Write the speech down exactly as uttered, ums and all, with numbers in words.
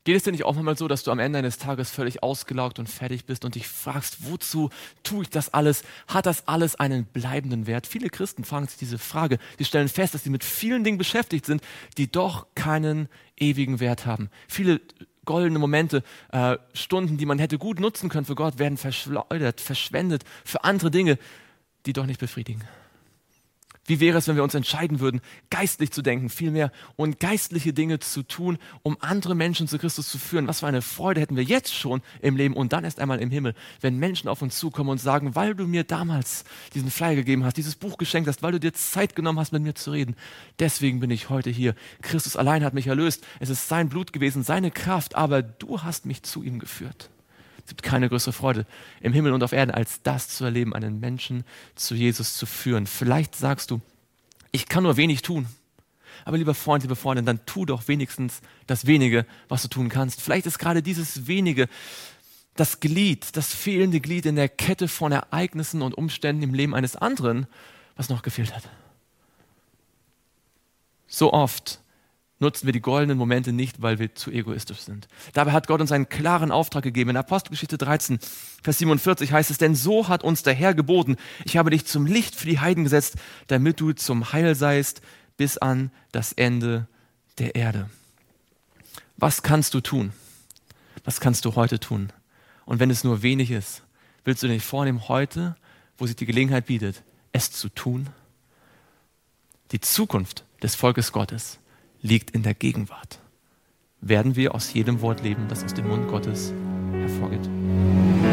Geht es dir nicht auch manchmal so, dass du am Ende eines Tages völlig ausgelaugt und fertig bist und dich fragst, wozu tue ich das alles? Hat das alles einen bleibenden Wert? Viele Christen fragen sich diese Frage. Sie stellen fest, dass sie mit vielen Dingen beschäftigt sind, die doch keinen ewigen Wert haben. Viele goldene Momente, äh, Stunden, die man hätte gut nutzen können für Gott, werden verschleudert, verschwendet für andere Dinge, die doch nicht befriedigen. Wie wäre es, wenn wir uns entscheiden würden, geistlich zu denken, vielmehr und geistliche Dinge zu tun, um andere Menschen zu Christus zu führen? Was für eine Freude hätten wir jetzt schon im Leben und dann erst einmal im Himmel, wenn Menschen auf uns zukommen und sagen, weil du mir damals diesen Flyer gegeben hast, dieses Buch geschenkt hast, weil du dir Zeit genommen hast, mit mir zu reden. Deswegen bin ich heute hier. Christus allein hat mich erlöst. Es ist sein Blut gewesen, seine Kraft, aber du hast mich zu ihm geführt. Es gibt keine größere Freude im Himmel und auf Erden, als das zu erleben, einen Menschen zu Jesus zu führen. Vielleicht sagst du, ich kann nur wenig tun. Aber lieber Freund, liebe Freundin, dann tu doch wenigstens das Wenige, was du tun kannst. Vielleicht ist gerade dieses Wenige das Glied, das fehlende Glied in der Kette von Ereignissen und Umständen im Leben eines anderen, was noch gefehlt hat. So oft nutzen wir die goldenen Momente nicht, weil wir zu egoistisch sind. Dabei hat Gott uns einen klaren Auftrag gegeben. In Apostelgeschichte dreizehn, Vers siebenundvierzig heißt es, denn so hat uns der Herr geboten, ich habe dich zum Licht für die Heiden gesetzt, damit du zum Heil seist bis an das Ende der Erde. Was kannst du tun? Was kannst du heute tun? Und wenn es nur wenig ist, willst du dir nicht vornehmen, heute, wo sich die Gelegenheit bietet, es zu tun? Die Zukunft des Volkes Gottes liegt in der Gegenwart. Werden wir aus jedem Wort leben, das aus dem Mund Gottes hervorgeht.